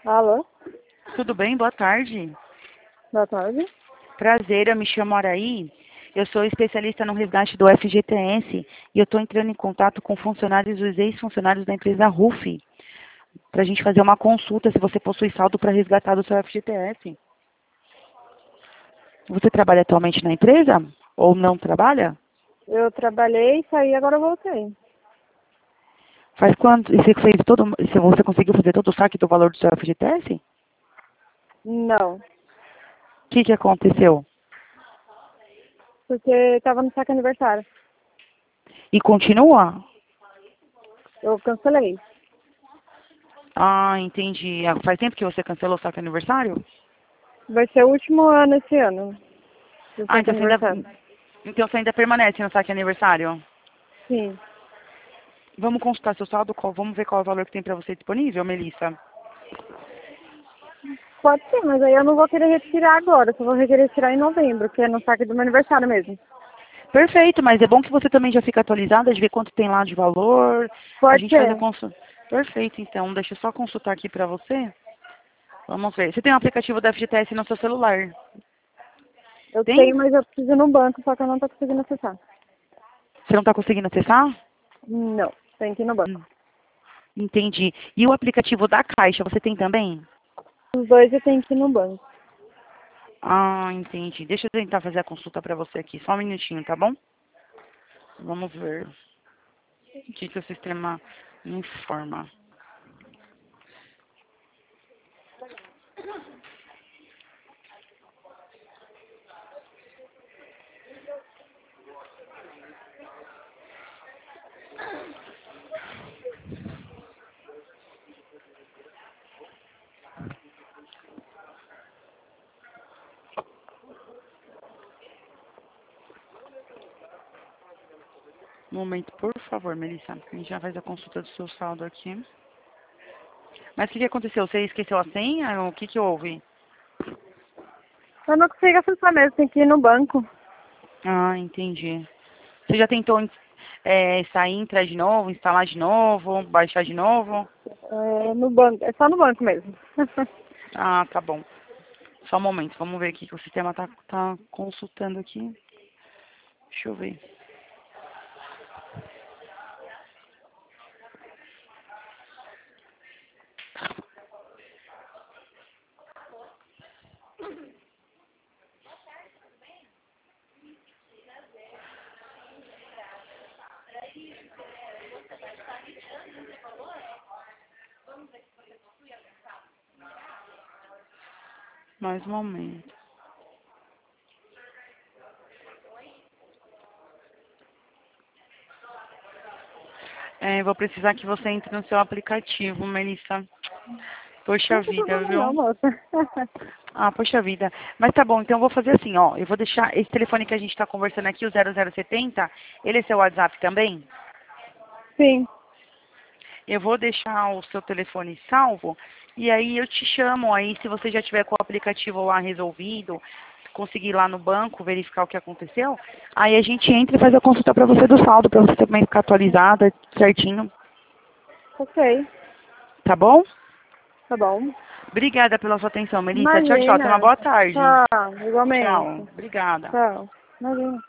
Alô? Tudo bem? Boa tarde. Boa tarde. Prazer, eu me chamo Araí. Eu sou especialista no resgate do FGTS e eu estou entrando em contato com funcionários, os ex-funcionários da empresa RUF, para a gente fazer uma consulta se você possui saldo para resgatar do seu FGTS. Você trabalha atualmente na empresa ou não trabalha? Eu trabalhei, saí, agora voltei. Faz quanto? E você fez todo, se você conseguiu fazer todo o saque do valor do seu FGTS? O Não, que aconteceu? porque estava no saque aniversário. E continua? Eu cancelei. Ah, entendi. Faz tempo que você cancelou o saque aniversário? Vai ser o último ano esse ano, do Ah, saque então aniversário. então você ainda permanece no saque aniversário? Sim. Vamos consultar seu saldo, vamos ver qual é o valor que tem para você disponível, Melissa. Pode ser, mas aí eu não vou querer retirar agora. Só vou querer retirar em novembro, que é no saque do meu aniversário mesmo. Perfeito, mas é bom que você também já fique atualizada de ver quanto tem lá de valor. A Pode gente faz a ser. consulta. Perfeito, então. Deixa eu só consultar aqui para você. Vamos ver. Você tem um aplicativo da FGTS no seu celular? Eu Tem? tenho, mas eu preciso ir no banco, só que eu não tô conseguindo acessar. Você não está conseguindo acessar? Não, tem que ir no banco. Hum, Entendi. E o aplicativo da Caixa, você tem também? Os dois eu tenho que ir no banco. Ah, entendi. Deixa eu tentar fazer a consulta para você aqui. Só um minutinho, tá bom? Vamos ver o que o sistema informa. Um momento, por favor, Melissa. A gente já faz a consulta do seu saldo aqui. Mas o que aconteceu? Você esqueceu a senha? O que houve? Eu não consigo acessar mesmo, tem que ir no banco. Ah, entendi. Você já tentou sair, entrar de novo, instalar de novo, baixar de novo? É, no banco, é só no banco mesmo. Ah, tá bom. Só um momento, vamos ver aqui que o sistema tá consultando aqui. Deixa eu ver. Mais um momento. Vou precisar que você entre no seu aplicativo, Melissa. Poxa Não tem vida, problema não, viu? moça. Ah, poxa vida. Mas tá bom, então eu vou fazer assim, ó. Eu vou deixar esse telefone que a gente tá conversando aqui, o 0070, ele é seu WhatsApp também? Sim, Eu vou deixar o seu telefone salvo e aí eu te chamo aí, se você já tiver com o aplicativo lá resolvido, conseguir ir lá no banco verificar o que aconteceu, aí a gente entra e faz a consulta para você do saldo, para você também ficar atualizada certinho, ok, tá bom? tá bom. Obrigada pela sua atenção, Melissa. Tchau, tchau. Tenha uma Imagina. boa tarde. Tchau, igualmente. Tchau. Obrigada. Tchau. Imagina.